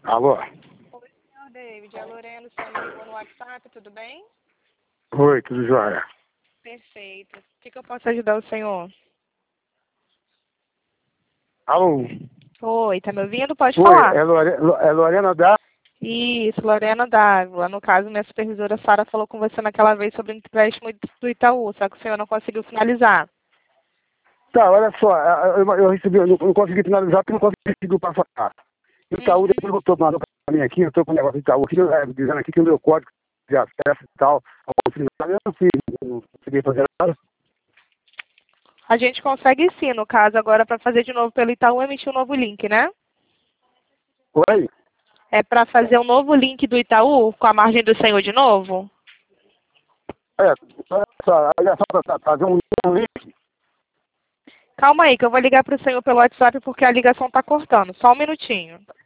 Alô? Oi, senhor David. É Lorena, o senhor me ligou no WhatsApp, tudo bem? Oi, tudo jóia? Perfeito. O que eu posso ajudar o senhor? Alô? Oi, tá me ouvindo? Pode Oi, falar. é Lorena da... Isso, Lorena D'Ávila. No caso, minha supervisora Sara falou com você naquela vez sobre o empréstimo do Itaú, só que o senhor não conseguiu finalizar. Tá, olha só, eu recebi, eu não consegui finalizar porque não consegui passar. E o Itaú Uhum. depois botou, mandou pra mim aqui, eu tô com o negócio do Itaú aqui, dizendo aqui que o meu código de acesso e tal, ao final, eu não fiz, não consegui fazer nada. A gente consegue sim, no caso, agora para fazer de novo pelo Itaú, emitir um novo link, né? Oi? É para fazer um novo link do Itaú com a margem do senhor de novo? Olha só, pra fazer um link. Calma aí, que eu vou ligar para o senhor pelo WhatsApp porque a ligação está cortando. Só um minutinho.